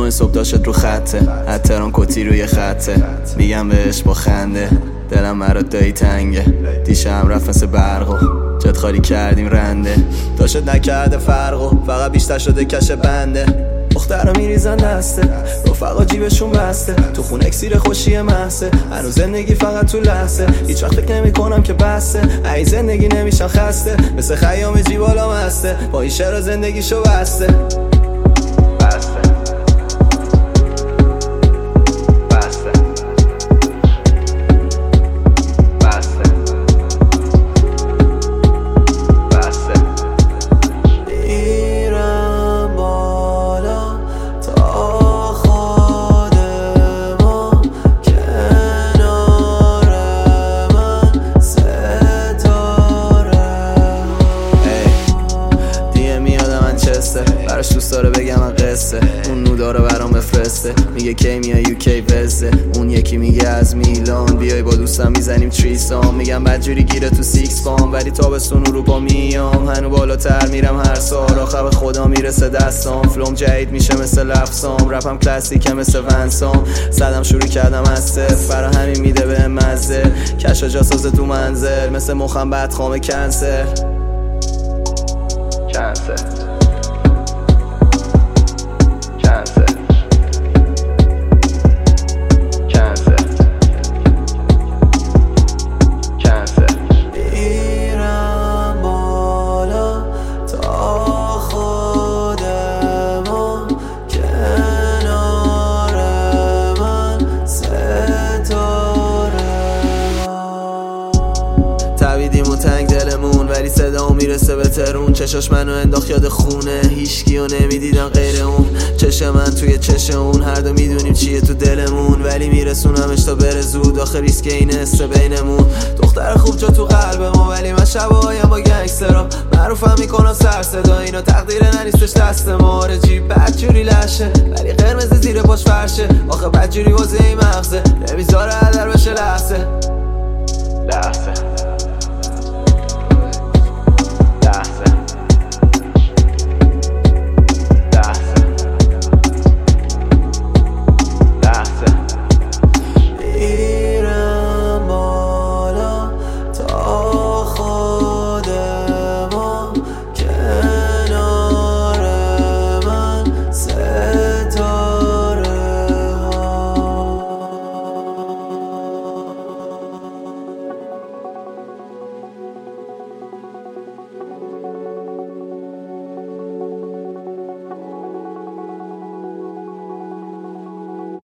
9 صبح داشت رو خطه، تهران کتی روی خطه، میگم بهش با خنده دلم مراد دایی تنگه. دیشب رفت مثل برقو جت خالی کردیم رنده، داشت نکرده فرقو فقط بیشتر شده کش بنده. دخترها میریزن دسته، رفقا جیبشون بسته، تو خون اکسیر خوشی محسه، هنوز زندگی فقط تو لحظه، هیچ وقت فکر نمی کنم که بسته، ای زندگی نمیشم خسته، مثل خیام جیبالا مسته، با این شعر زندگیشو بسته. براش دوست داره بگم من قصه، اون نو داره برام بفرسته، میگه کی میای یوکی وزه، اون یکی میگه از میلان بیای با دوستم میزنیم تریسام، میگم بدجوری گیره تو سیکس فام ولی تابستون اروپا میام، هنو بالاتر میرم هر سال آخر به خدا میرسه دستام، فلوم جدید میشه مثل لفظام، رپم کلاسیکه مثل ونسام، زدم شروع کردم از صفر برا همین میده به مزه، کشا جا سازه تو منزل مثل مخم بدخوام کنسل. تبیدیم و تنگ دلمون ولی صدا میرسه به ترون، چشاش منو انداخت یاد خونه، هیچکیو نمیدیدم غیر اون، چش من توی چش اون، هر دو میدونیم چیه تو دلمون ولی میرسونمش تا بره زود، آخه ریسک این حسه بینمون. دختر خوب جا تو قلب ما ولی من شباهایم با گنگسترا، معروفم میکنم سر صدا، اینا تقدیر ننیستش دست ما، جیب بدجوری لشه ولی قرمز زیر پاش فرشه، آخه بدجوری واسه این مغزه نمیذاره هدر بشه لحظه.